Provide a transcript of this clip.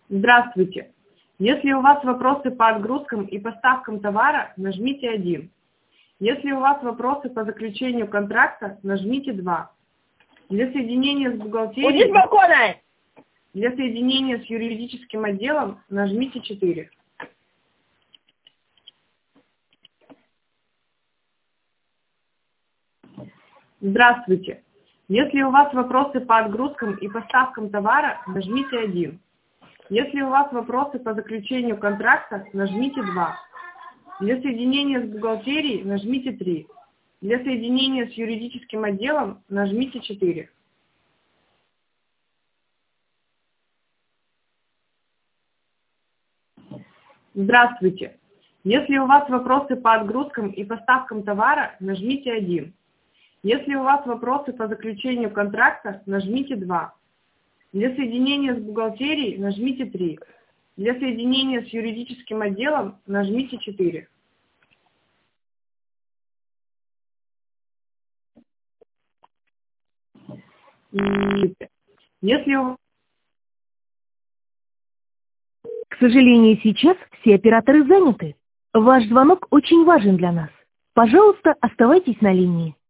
Здравствуйте. Если у вас вопросы по отгрузкам и поставкам товара, нажмите 1. Если у вас вопросы по заключению контракта, нажмите 2. Для соединения с бухгалтерией, для соединения с юридическим отделом, нажмите 4. Здравствуйте. Если у вас вопросы по отгрузкам и поставкам товара, нажмите 1. Если у вас вопросы по заключению контракта, нажмите 2. Для соединения с бухгалтерией, нажмите 3. Для соединения с юридическим отделом, нажмите 4. Здравствуйте. Если у вас вопросы по отгрузкам и поставкам товара, нажмите 1. Если у вас вопросы по заключению контракта, нажмите 2. Для соединения с бухгалтерией, нажмите 3. Для соединения с юридическим отделом, нажмите 4. К сожалению, сейчас все операторы заняты. Ваш звонок очень важен для нас. Пожалуйста, оставайтесь на линии.